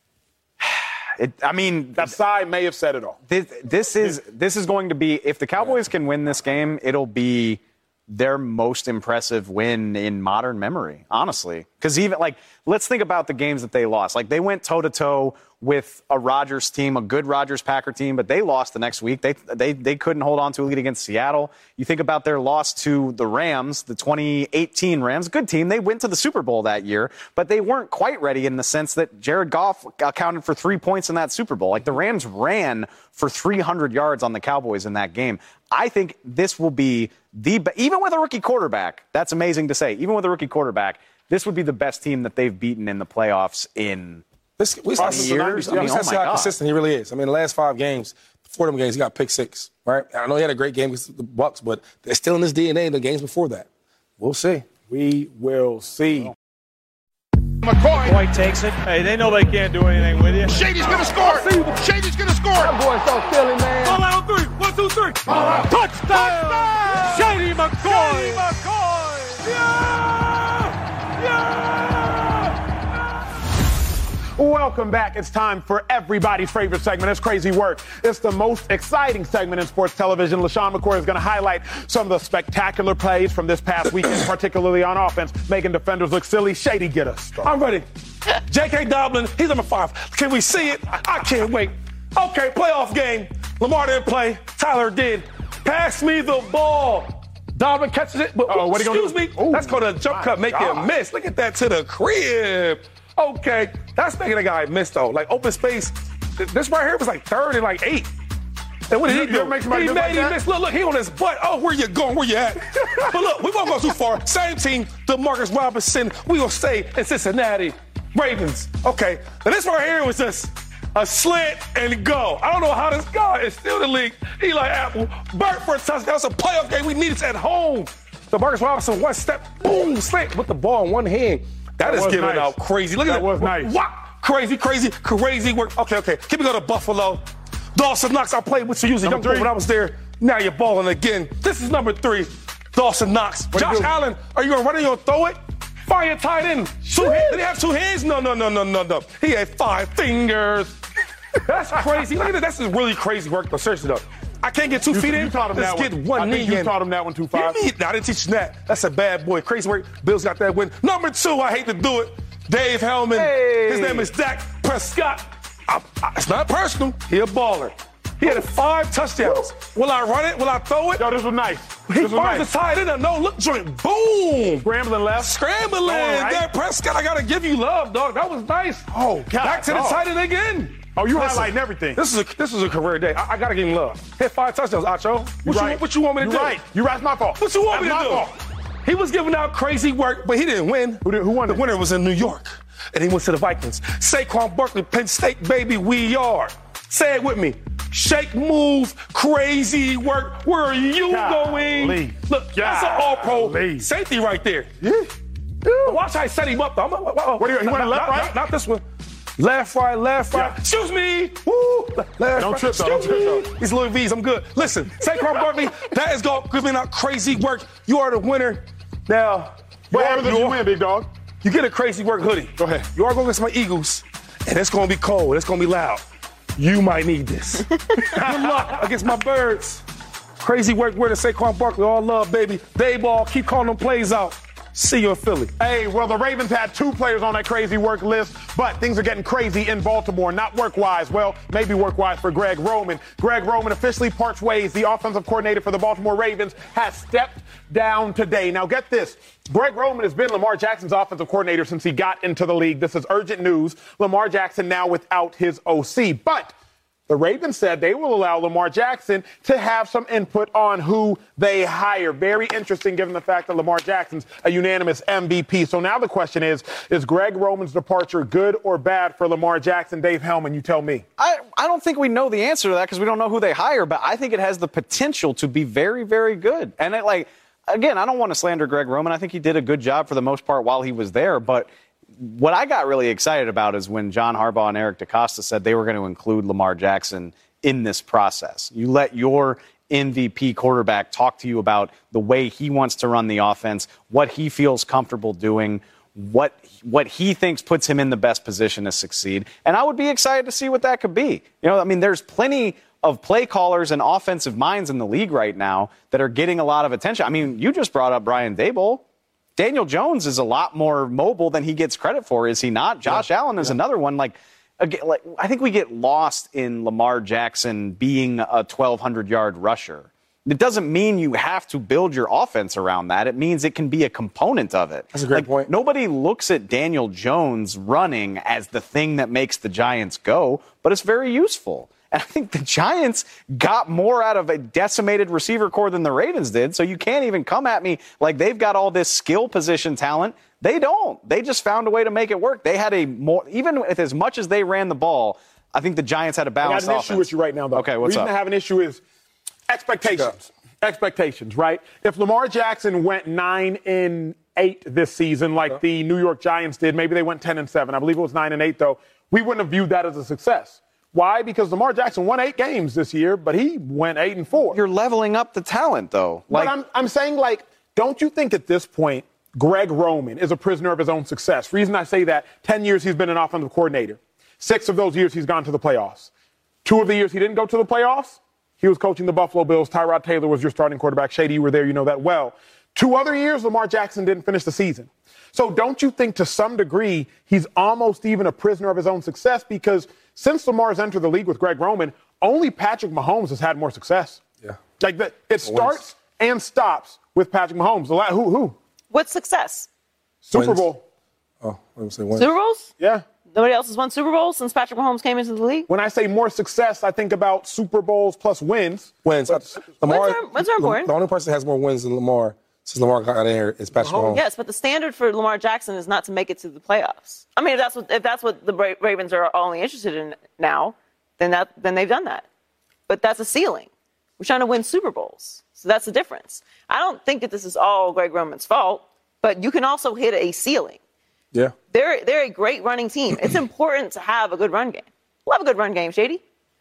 It, I mean, that side may have said it all. This, this is this is going to be, if the Cowboys can win this game, it'll be their most impressive win in modern memory, honestly. Because even, like, let's think about the games that they lost. Like, they went toe-to-toe with a Rodgers team, a good Rodgers-Packer team, but they lost the next week. They, they they couldn't hold on to a lead against Seattle. You think about their loss to the Rams, the twenty eighteen Rams, good team. They went to the Super Bowl that year, but they weren't quite ready in the sense that Jared Goff accounted for three points in that Super Bowl. Like, the Rams ran for three hundred yards on the Cowboys in that game. I think this will be the – even with a rookie quarterback, that's amazing to say, even with a rookie quarterback, this would be the best team that they've beaten in the playoffs in this, we years. years. I mean, I mean, that's oh my how God. consistent he really is. I mean, the last five games, four of them games, he got pick six, right? I know he had a great game against the Bucs, but they're still in his D N A in the games before that. We'll see. We will see. McCoy. McCoy takes it. Hey, they know they can't do anything with you. Shady's going to score. Shady's going to score. That boy's so silly, man. Ball out on three. One, two, three. Ball out. Touchdown. Touchdown. Shady McCoy. Shady McCoy. Yeah. Yeah. Welcome back. It's time for everybody's favorite segment. It's Crazy Work. It's the most exciting segment in sports television. LaShawn McCoy is going to highlight some of the spectacular plays from this past weekend, particularly on offense, making defenders look silly. Shady, get us started. I'm ready. J K. Dobbin, he's number five. Can we see it? I can't wait. Okay, playoff game. Lamar didn't play. Tyler did. Pass me the ball. Dobbin catches it. But, oh, what are you excuse gonna me. Ooh, That's called a jump cut, make God. it miss. Look at that to the crib. Okay, that's making a guy miss, though. Like, open space. This right here was like third and like eight. And what did he do? Make He made like him that? miss. Look, look, he on his butt. Oh, where you going? Where you at? But look, we won't go too far. Same team, DeMarcus Robinson. We gonna stay in Cincinnati. Ravens. Okay, now this right here was just a slant and go. I don't know how this guy is still in the league. Eli Apple, Burt for a touchdown. That's a playoff game. We need it at home. DeMarcus Robinson, one step, boom, slant with the ball in one hand. That, that is giving nice. out crazy. Look that at that. That was nice. What? Crazy, crazy, crazy work. Okay, okay. Keep it go to Buffalo. Dawson Knox, I played with you. You was a young boy when I was there. Now you're balling again. This is number three. Dawson Knox. What Josh Allen, are you going to run it? You going to throw it? Fire tight end. Two hands. Did he have two hands? No, no, no, no, no, no. He had five fingers. That's crazy. Look at that. That's just really crazy work. But seriously, though. I can't get two you, feet you in. Taught him Let's that get one, one I knee think you in. taught him that one, two five. No, I didn't teach him that. That's a bad boy. Crazy work. Bills got that win. Number two, I hate to do it. Dave Hellman. Hey. His name is Dak Prescott. I, I, it's not personal. He a baller. He had five touchdowns. Will I run it? Will I throw it? Yo, this was nice. He This was finds nice. the tight end. A no-look joint. Boom. Scrambling left. Scrambling. All right. Dak Prescott, I got to give you love, dog. That was nice. Oh, God. Back to the dog. tight end again. Oh, you Listen, highlighting everything. This is a this is a career day. I, I got to give him love. Hit five touchdowns, Acho. What you, right. what you want me to You're do? right. You're right. It's my fault. What you want That's me to my do? fault. He was giving out crazy work, but he didn't win. Who, did, who won The it? winner was in New York, and he went to the Vikings. Saquon Barkley, Penn State, baby, we are. Say it with me. Shake, move, crazy work. Where are you Golly. going? Look, that's an all-pro Golly. safety right there. Yeah. Watch how I set him up, though. What do you- he went not, left, not, right? Not, not this one. Left, right, left, right. Yeah. Excuse me. Woo. Left, Don't right. trip, though. Don't Excuse trip, me. though. These little V's, I'm good. Listen, Saquon Barkley, that is going giving out crazy work. You are the winner. Now, What you are- happens if you you are- win, big dog? You get a crazy work hoodie. Go ahead. You are going against my Eagles, and it's going to be cold. It's going to be loud. You might need this. Good luck against my Birds. Crazy work winner, Saquon Barkley. All love, baby. Day ball. Keep calling them plays out. See you in Philly. Hey, well, the Ravens had two players on that crazy work list, but things are getting crazy in Baltimore. Not work-wise. Well, maybe work-wise for Greg Roman. Greg Roman officially parts ways. The offensive coordinator for the Baltimore Ravens has stepped down today. Now, get this. Greg Roman has been Lamar Jackson's offensive coordinator since he got into the league. This is urgent news. Lamar Jackson now without his O C. But the Ravens said they will allow Lamar Jackson to have some input on who they hire. Very interesting given the fact that Lamar Jackson's a unanimous M V P. So now the question is, is Greg Roman's departure good or bad for Lamar Jackson? Dave Hellman, you tell me. I, I don't think we know the answer to that because we don't know who they hire, but I think it has the potential to be very, very good. And it, like, again, I don't want to slander Greg Roman. I think he did a good job for the most part while he was there, but what I got really excited about is when John Harbaugh and Eric DeCosta said they were going to include Lamar Jackson in this process. You let your M V P quarterback talk to you about the way he wants to run the offense, what he feels comfortable doing, what what he thinks puts him in the best position to succeed. And I would be excited to see what that could be. You know, I mean, there's plenty of play callers and offensive minds in the league right now that are getting a lot of attention. I mean, you just brought up Brian Daboll. Daniel Jones is a lot more mobile than he gets credit for, is he not? Josh yeah. Allen is yeah. another one. Like, again, like, I think we get lost in Lamar Jackson being a twelve hundred yard rusher. It doesn't mean you have to build your offense around that. It means it can be a component of it. That's a great like, point. Nobody looks at Daniel Jones running as the thing that makes the Giants go, but it's very useful. And I think the Giants got more out of a decimated receiver core than the Ravens did. So you can't even come at me like they've got all this skill position talent. They don't. They just found a way to make it work. They had a more, even with as much as they ran the ball, I think the Giants had a balanced I got an offense. issue with you right now, though. Okay, what's the reason up? I have an issue is expectations. Expectations, right? If Lamar Jackson went nine and eight this season, like the New York Giants did, maybe they went ten and seven. I believe it was nine and eight, though. We wouldn't have viewed that as a success. Why? Because Lamar Jackson won eight games this year, but he went eight and four. You're leveling up the talent, though. Like, but I'm, I'm saying, like, don't you think at this point Greg Roman is a prisoner of his own success? Reason I say that, ten years he's been an offensive coordinator. Six of those years he's gone to the playoffs. Two of the years he didn't go to the playoffs, he was coaching the Buffalo Bills. Tyrod Taylor was your starting quarterback. Shady, you were there. You know that well. Two other years, Lamar Jackson didn't finish the season. So don't you think to some degree he's almost even a prisoner of his own success? Because since Lamar's entered the league with Greg Roman, only Patrick Mahomes has had more success. Yeah. Like the, it starts and stops with Patrick Mahomes. Who? Who? What success? Super Wins. Bowl. Oh, let me say wins. Super Bowls? Yeah. Nobody else has won Super Bowls since Patrick Mahomes came into the league? When I say more success, I think about Super Bowls plus wins. Wins. But, Lamar, wins are, wins are important. The only person that has more wins than Lamar since Lamar got in here is Patrick Mahomes. Yes, but the standard for Lamar Jackson is not to make it to the playoffs. I mean, if that's what if that's what the Ra- Ravens are only interested in now, then that then they've done that. But that's a ceiling. We're trying to win Super Bowls, so that's the difference. I don't think that this is all Greg Roman's fault, but you can also hit a ceiling. Yeah. They're they're a great running team. It's important to have a good run game. We'll have a good run game, Shady.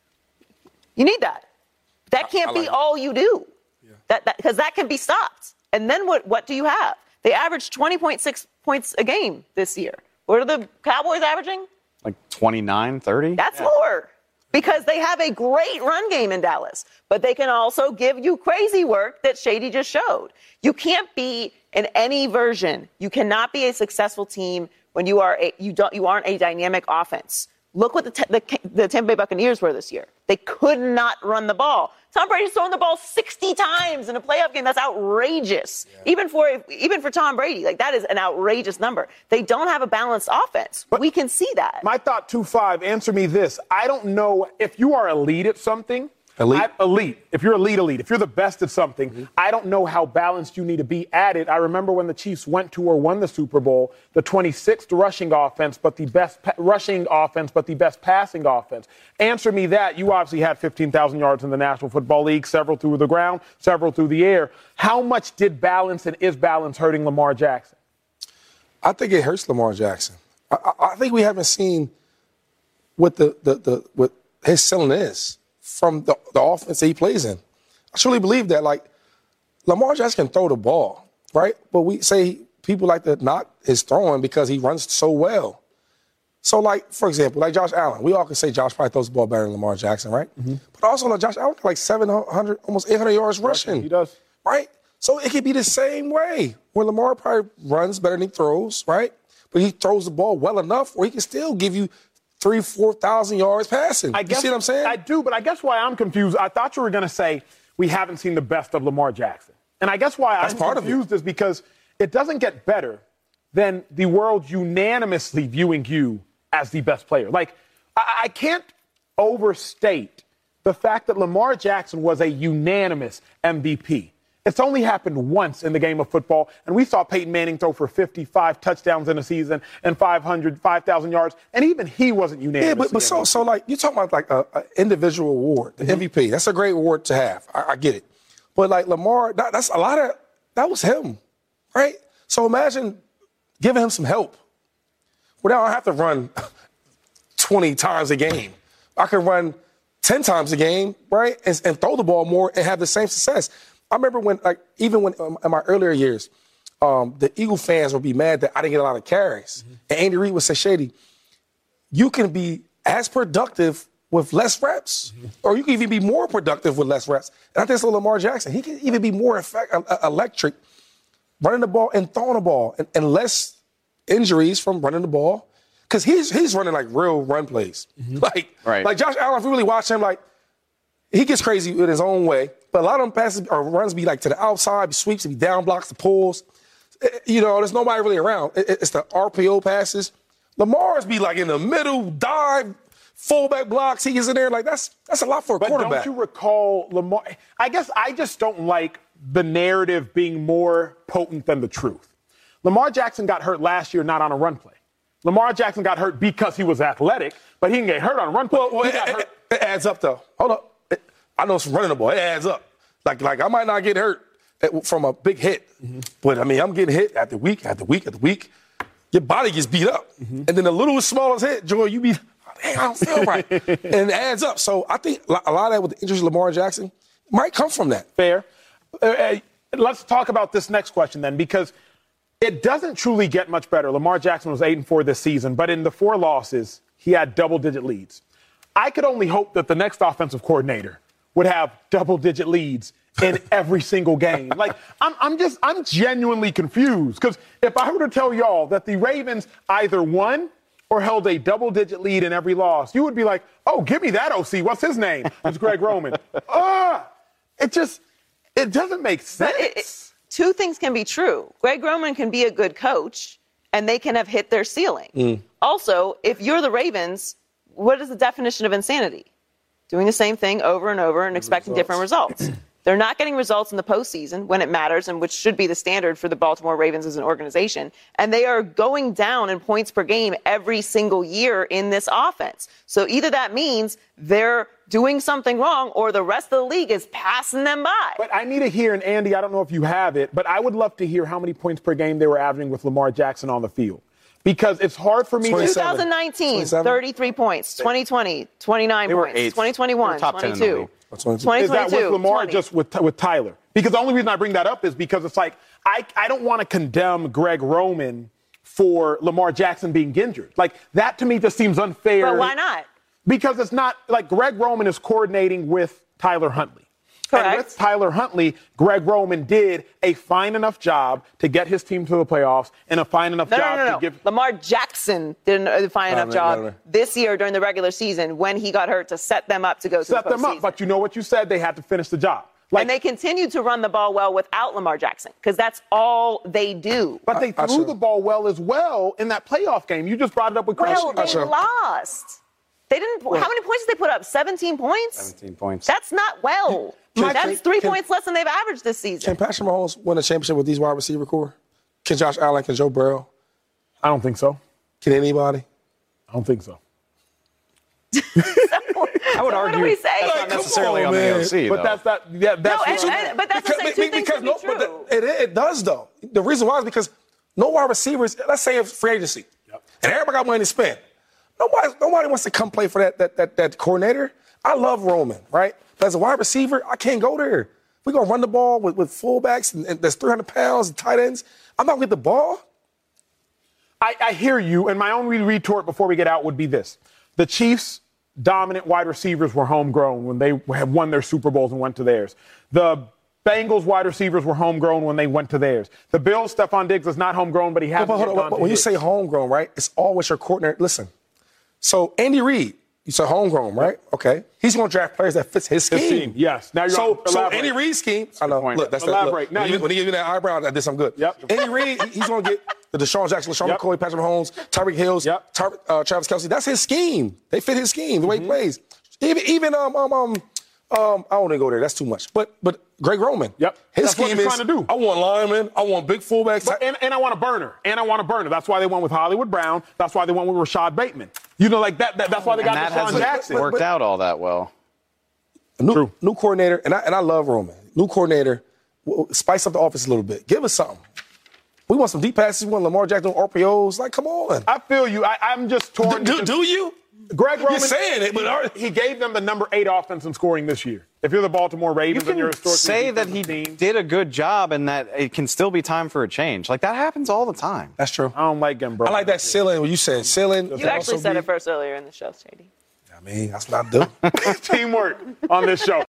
You need that. That can't I, I like be it. all you do. Yeah. That that because that can be stopped. And then what what do you have? They averaged twenty point six points a game this year. What are the Cowboys averaging? Like twenty-nine, thirty? That's yeah. lower. Because they have a great run game in Dallas. But they can also give you crazy work that Shady just showed. You can't be in any version. You cannot be a successful team when you are a, you don't you aren't a dynamic offense. Look what the, te- the, the Tampa Bay Buccaneers were this year. They could not run the ball. Tom Brady's thrown the ball sixty times in a playoff game. That's outrageous. Yeah. Even for even for Tom Brady, like that is an outrageous number. They don't have a balanced offense. But we can see that. My thought, two five, answer me this. I don't know if you are elite at something. Elite? I, elite. If you're elite, elite. If you're the best at something, mm-hmm. I don't know how balanced you need to be at it. I remember when the Chiefs went to or won the Super Bowl, the twenty-sixth rushing offense, but the best pa- rushing offense, but the best passing offense. Answer me that. You obviously had fifteen thousand yards in the National Football League, several through the ground, several through the air. How much did balance and is balance hurting Lamar Jackson? I think it hurts Lamar Jackson. I, I, I think we haven't seen what the, the, the what his ceiling is from the, the offense that he plays in. I truly believe that. Like, Lamar Jackson can throw the ball, right? But we say people like to knock his throwing because he runs so well. So, like, for example, like Josh Allen. We all can say Josh probably throws the ball better than Lamar Jackson, right? Mm-hmm. But also, like, Josh Allen got like seven hundred, almost eight hundred yards rushing. He does. Right? So it could be the same way where Lamar probably runs better than he throws, right? But he throws the ball well enough where he can still give you three, four thousand yards passing. I guess, you see what I'm saying? I do, but I guess why I'm confused, I thought you were going to say we haven't seen the best of Lamar Jackson. And I guess why That's I'm part confused of it. is because it doesn't get better than the world unanimously viewing you as the best player. Like, I, I can't overstate the fact that Lamar Jackson was a unanimous M V P. It's only happened once in the game of football, and we saw Peyton Manning throw for fifty-five touchdowns in a season and five hundred, five thousand yards, and even he wasn't unanimous. Yeah, but, but so, so, like, you're talking about, like, an individual award, the mm-hmm. M V P. That's a great award to have. I, I get it. But, like, Lamar, that, that's a lot of – that was him, right? So imagine giving him some help. Well, now I don't have to run twenty times a game. I can run ten times a game, right, and, and throw the ball more and have the same success. I remember when, like, even when um, in my earlier years, um, the Eagle fans would be mad that I didn't get a lot of carries. Mm-hmm. And Andy Reid would say, Shady, you can be as productive with less reps, mm-hmm. or you can even be more productive with less reps. And I think so Lamar Jackson, he can even be more effect, uh, electric running the ball and throwing the ball and, and less injuries from running the ball. Because he's he's running, like, real run plays. Mm-hmm. Like, right. like Josh Allen, if you really watch him, like, he gets crazy in his own way. But a lot of them passes or runs be like to the outside, be sweeps, be down blocks, the pulls. You know, there's nobody really around. It's the R P O passes. Lamar's be like in the middle, dive, fullback blocks. He gets in there. Like, that's that's a lot for a but quarterback. Don't you recall Lamar? I guess I just don't like the narrative being more potent than the truth. Lamar Jackson got hurt last year not on a run play. Lamar Jackson got hurt because he was athletic, but he didn't get hurt on a run play. Well, well he it, got it, hurt. it adds up, though. Hold up. I know it's running the ball. It adds up. Like, like I might not get hurt from a big hit, mm-hmm. but, I mean, I'm getting hit after week, after week, after week. Your body gets beat up. Mm-hmm. And then the littlest, smallest hit, Joy, you be, dang, I don't feel right. And it adds up. So I think a lot of that with the injuries of Lamar Jackson might come from that. Fair. Uh, let's talk about this next question then, because it doesn't truly get much better. Lamar Jackson was eight and four this season, but in the four losses, he had double-digit leads. I could only hope that the next offensive coordinator would have double-digit leads in every single game. Like, I'm, I'm just, I'm genuinely confused. Because if I were to tell y'all that the Ravens either won or held a double-digit lead in every loss, you would be like, oh, give me that O C. What's his name? It's Greg Roman. Ah, it just, it doesn't make sense. But it, it, two things can be true. Greg Roman can be a good coach, and they can have hit their ceiling. Mm. Also, if you're the Ravens, what is the definition of insanity? Doing the same thing over and over and expecting results. different results. They're not getting results in the postseason when it matters, and which should be the standard for the Baltimore Ravens as an organization. And they are going down in points per game every single year in this offense. So either that means they're doing something wrong or the rest of the league is passing them by. But I need to hear, and Andy, I don't know if you have it, but I would love to hear how many points per game they were averaging with Lamar Jackson on the field. Because it's hard for me to... twenty nineteen, thirty-three points. twenty twenty, twenty-nine points. Eighth. twenty twenty-one, twenty-two. Is that with Lamar twenty. Just with with Tyler? Because the only reason I bring that up is because it's like, I, I don't want to condemn Greg Roman for Lamar Jackson being injured. Like, that to me just seems unfair. But why not? Because it's not, like, Greg Roman is coordinating with Tyler Huntley. Correct. And with Tyler Huntley, Greg Roman did a fine enough job to get his team to the playoffs and a fine enough no, job no, no, no. to give. Lamar Jackson did a fine No, enough no, job no, no. this year during the regular season when he got hurt to set them up to go to Set the them up, postseason. but you know what you said? They had to finish the job. Like, and they continued to run the ball well without Lamar Jackson because that's all they do. but they I- I threw sure- the ball well as well in that playoff game. You just brought it up with Chris. Well, they sure. lost. They didn't. How many points did they put up? seventeen points? seventeen points. That's not well. Can- That's can- three can- points less than they've averaged this season. Can Patrick Mahomes win a championship with these wide receiver core? Can Josh Allen? Can Joe Burrow? I don't think so. Can anybody? I don't think so. I would So argue what do we say? that's Like, not come necessarily on, on, the man. A O C, But though. that's that. Yeah, that's No, what and- I'm- and- but that's the same two things because can no, be but true. the- it, it does though. The reason why is because no wide receivers. Let's say it's free agency, and everybody got money to spend. Nobody, nobody wants to come play for that that that, that coordinator. I love Roman, right? But as a wide receiver, I can't go there. We're gonna run the ball with, with fullbacks and, and that's three hundred pounds and tight ends. I'm not gonna get the ball. I, I hear you, and my only retort before we get out would be this. The Chiefs' dominant wide receivers were homegrown when they had won their Super Bowls and went to theirs. The Bengals wide receivers were homegrown when they went to theirs. The Bills, Stephon Diggs is not homegrown, but he hasn't But hold yet on, gone but to when you his. say homegrown, right? It's always your coordinator. Listen, so Andy Reid, you said homegrown, right? Okay, he's gonna draft players that fits his scheme. His scheme, yes. Now you're so on- so elaborate. Andy Reid's scheme. I know. point. Look, that's Elaborate. that. Now Look, when, you- you, when he give me that eyebrow, I did some good. Yep. Andy Reid, he- he's gonna get the Deshaun Jackson, LaShawn Yep. McCoy, Patrick Mahomes, Tyreek Hills, Yep. Tar- uh, Travis Kelce. That's his scheme. They fit his scheme, the way Mm-hmm. he plays. Even even um um um. Um, I don't want to go there. That's too much. But but Greg Roman. Yep. His That's what scheme he's is trying to do. I want linemen. I want big fullbacks. But- and, and I want a burner. And I want a burner. That's why they went with Hollywood Brown. That's why they went with Rashad Bateman. You know, like that. that that's why they and got that Deshaun hasn't Jackson. worked out all that well. New, True. new coordinator, and I, and I love Roman. New coordinator, w- spice up the offense a little bit. Give us something. We want some deep passes. We want Lamar Jackson R P Os. Like, come on. I feel you. I, I'm just torn. do, because do you? Greg Roman, You're saying it, but are, he gave them the number eight offense in scoring this year. If you're the Baltimore You Ravens and you're can historically say that he defensive team, did a good job and that it can still be time for a change. Like, that happens all the time. that's true. I don't like him, bro. I like that ceiling. When you said ceiling, You actually said it first earlier in the show, Shady. I mean, that's what I do. Teamwork on this show.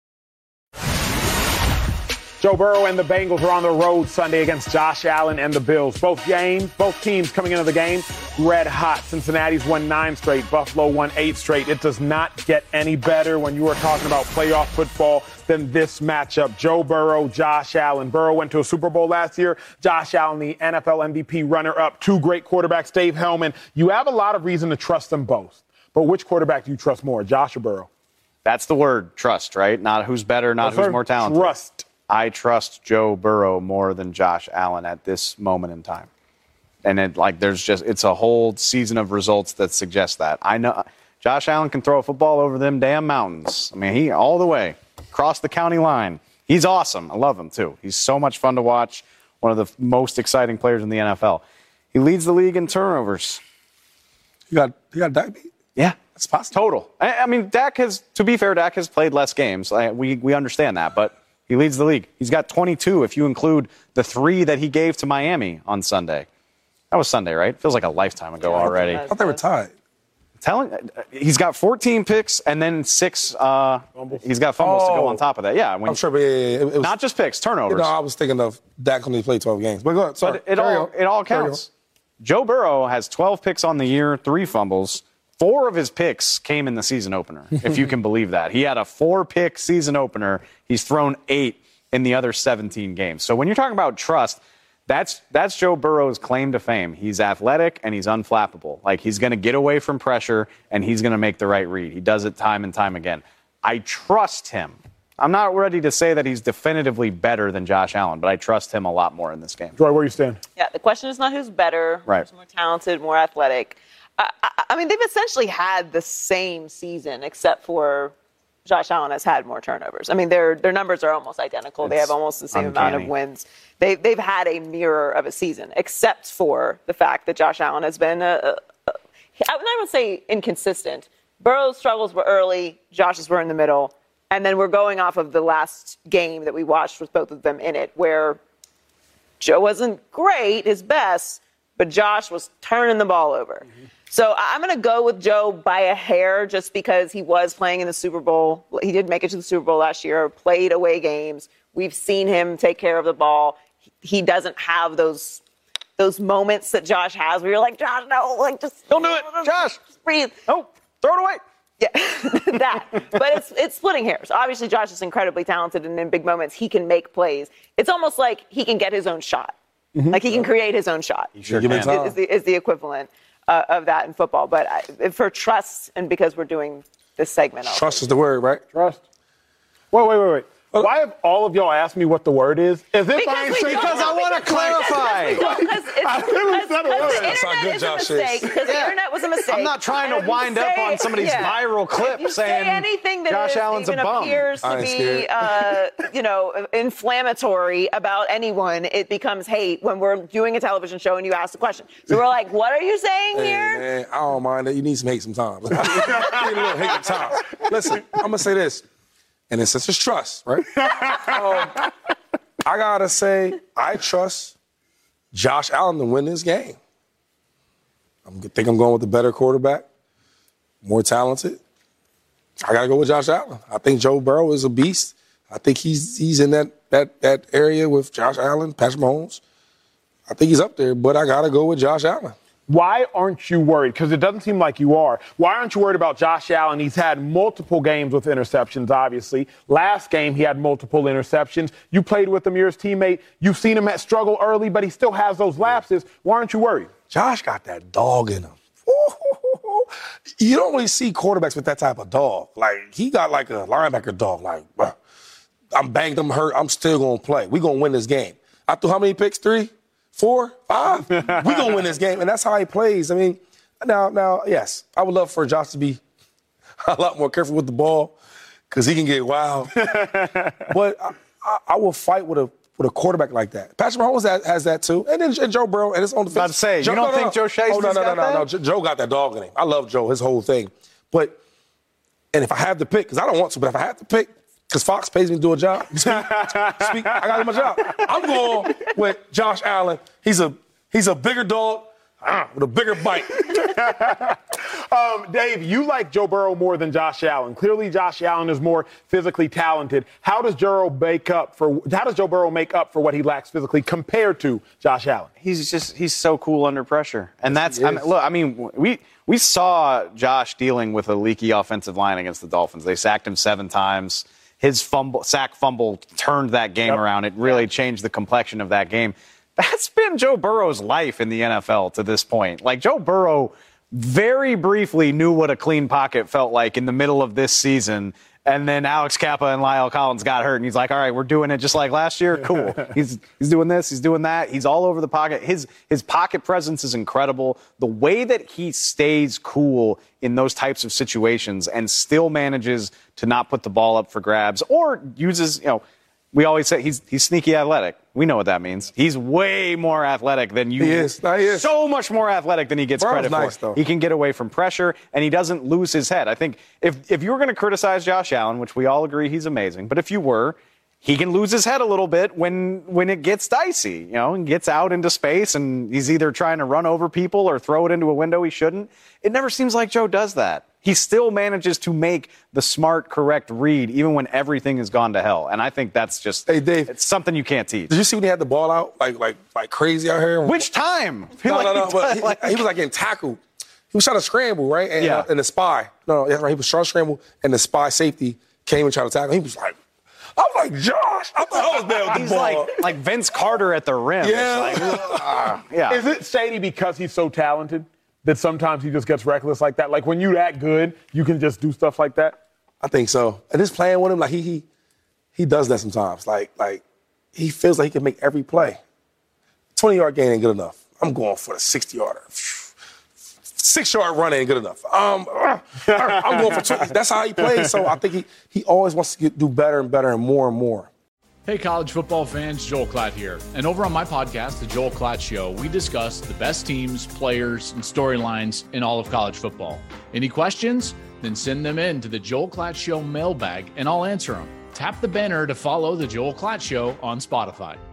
Joe Burrow and the Bengals are on the road Sunday against Josh Allen and the Bills. Both games, both teams coming into the game red hot. Cincinnati's won nine straight. Buffalo won eight straight. It does not get any better when you are talking about playoff football than this matchup. Joe Burrow, Josh Allen. Burrow went to a Super Bowl last year. Josh Allen, the N F L M V P runner-up. Two great quarterbacks, Dave Hellman. You have a lot of reason to trust them both. But which quarterback do you trust more, Josh or Burrow? That's the word, trust, right? Not who's better, not Yes, who's sir. more talented. Trust. I trust Joe Burrow more than Josh Allen at this moment in time. And it like there's just it's a whole season of results that suggest that. I know Josh Allen can throw a football over them damn mountains. I mean, he all the way across the county line. He's awesome. I love him too. He's so much fun to watch. One of the most exciting players in the N F L. He leads the league in turnovers. You got you got Dak beat? Yeah, That's possible. total. I, I mean, Dak has, to be fair, Dak has played less games. I, we we understand that, but he leads the league. He's got twenty-two if you include the three that he gave to Miami on Sunday. That was Sunday, right? Feels like a lifetime ago already. I thought they were tied. Telling, he's got fourteen picks and then six. Uh, he's got fumbles to go Oh. on top of that. Yeah, when, I'm sure, but yeah, yeah, yeah, it, it was not just picks, You turnovers. know, I was thinking of Dak only played twelve games. But go ahead. Sorry. But it Carry all on. it all Carry counts. Joe Burrow has twelve picks on the year, three fumbles. Four of his picks came in the season opener, if you can believe that. He had a four-pick season opener. He's thrown eight in the other seventeen games. So when you're talking about trust, that's that's Joe Burrow's claim to fame. He's athletic and he's unflappable. Like, he's going to get away from pressure and he's going to make the right read. He does it time and time again. I trust him. I'm not ready to say that he's definitively better than Josh Allen, but I trust him a lot more in this game. Joy, where you stand? Yeah, the question is not who's better, Right. who's more talented, more athletic. I, I, I mean, they've essentially had the same season, except for Josh Allen has had more turnovers. I mean, their their numbers are almost identical. They It's have almost the same amount of uncanny. wins. They they've had a mirror of a season, except for the fact that Josh Allen has been a, a, a I would not even say inconsistent. Burrow's struggles were early, Josh's were in the middle, and then we're going off of the last game that we watched with both of them in it, where Joe wasn't great, his best, but Josh was turning the ball over. Mm-hmm. So I'm going to go with Joe by a hair just because he was playing in the Super Bowl. He did make it to the Super Bowl last year, played away games. We've seen him take care of the ball. He doesn't have those those moments that Josh has where you're like, Josh, no, like just don't do it. Josh, just breathe. No, throw it away. Yeah, that. But it's it's splitting hairs. Obviously, Josh is incredibly talented, and in big moments, he can make plays. It's almost like he can get his own shot. Mm-hmm. Like he can create his own shot. He sure can. Is, is, the, is the equivalent uh, of that in football. But I, for trust, and because we're doing this segment. Trust is the word, right? Trust. Wait, wait, wait, wait. Why have all of y'all asked me what the word is? Is if I because I want to clarify. Because the internet is a mistake. Because the internet was a mistake. I'm not trying to wind up on somebody's viral clip you saying say anything that Josh is, Allen's even a bum. appears to be, uh, you know, inflammatory about anyone, it becomes hate when we're doing a television show and you ask the question. So we're like, what are you saying hey, here? Man, I don't mind that. You need some hate sometimes. You need a little hate sometimes. Listen, I'm going to say this. And it's just trust, right? um, I got to say, I trust Josh Allen to win this game. I think I'm going with the better quarterback, more talented. I got to go with Josh Allen. I think Joe Burrow is a beast. I think he's he's in that that that area with Josh Allen, Patrick Mahomes. I think he's up there, but I got to go with Josh Allen. Why aren't you worried? Because it doesn't seem like you are. Why aren't you worried about Josh Allen? He's had multiple games with interceptions, obviously. Last game, he had multiple interceptions. You played with him, you're his teammate. You've seen him at struggle early, but he still has those lapses. Why aren't you worried? Josh got that dog in him. You don't really see quarterbacks with that type of dog. Like, he got like a linebacker dog. Like, I'm banged, I'm hurt, I'm still going to play. We're going to win this game. I threw how many picks? Three? Four, five, we're going to win this game. And that's how he plays. I mean, now, now, yes, I would love for Josh to be a lot more careful with the ball because he can get wild. But I, I, I will fight with a with a quarterback like that. Patrick Mahomes has, has that too. And then and Joe Burrow, and it's on the defense. About to say, Joe, you don't no, think no, Joe Shiesty oh, no, no, got no, that? no, no, no. Joe got that dog in him. I love Joe, his whole thing. But, and if I have to pick, because I don't want to, but if I have to pick, because Fox pays me to do a job. Speak, speak, I got to do my job. I'm going with Josh Allen. He's a he's a bigger dog uh, with a bigger bite. um, Dave, you like Joe Burrow more than Josh Allen. Clearly, Josh Allen is more physically talented. How does Joe make up for? How does Joe Burrow make up for what he lacks physically compared to Josh Allen? He's just he's so cool under pressure, and that's I mean, look. I mean, we. We saw Josh dealing with a leaky offensive line against the Dolphins. They sacked him seven times. His fumble, sack fumble turned that game yep. around. It really yep. changed the complexion of that game. That's been Joe Burrow's life in the N F L to this point. Like, Joe Burrow very briefly knew what a clean pocket felt like in the middle of this season. And then Alex Kappa and Lyle Collins got hurt, and he's like, all right, we're doing it just like last year. Cool. he's he's doing this. He's doing that. He's all over the pocket. His his pocket presence is incredible. The way that he stays cool in those types of situations and still manages to not put the ball up for grabs or uses, you know, we always say he's he's sneaky athletic. We know what that means. He's way more athletic than you. He is. No, he is. So much more athletic than he gets Burrow's credit nice, for. Though. He can get away from pressure, and he doesn't lose his head. I think if if you were going to criticize Josh Allen, which we all agree he's amazing, but if you were, he can lose his head a little bit when when it gets dicey, you know, and gets out into space, and he's either trying to run over people or throw it into a window he shouldn't. It never seems like Joe does that. He still manages to make the smart, correct read, even when everything has gone to hell. And I think that's just hey, Dave, it's something you can't teach. Did you see when he had the ball out like like like crazy out here? Which time? No, like no, no. He, but he, like, he was like getting tackled. He was trying to scramble, right? And, yeah. uh, and the spy, no, no, yeah, right. He was trying to scramble, and the spy safety came and tried to tackle. He was like, I was like, Josh, I thought I was bad with the He's ball. like like Vince Carter at the rim. Yeah. It's like, uh, yeah. Is it shady because he's so talented that sometimes he just gets reckless like that? Like when you're that good, you can just do stuff like that? I think so. And just playing with him, like he he he does that sometimes. Like like he feels like he can make every play. twenty-yard gain ain't good enough. I'm going for the sixty-yarder. Six-yard run ain't good enough. Um, I'm going for twenty. That's how he plays. So I think he he always wants to get, do better and better and more and more. Hey, college football fans, Joel Klatt here. And over on my podcast, The Joel Klatt Show, we discuss the best teams, players, and storylines in all of college football. Any questions? Then send them in to the Joel Klatt Show mailbag, and I'll answer them. Tap the banner to follow The Joel Klatt Show on Spotify.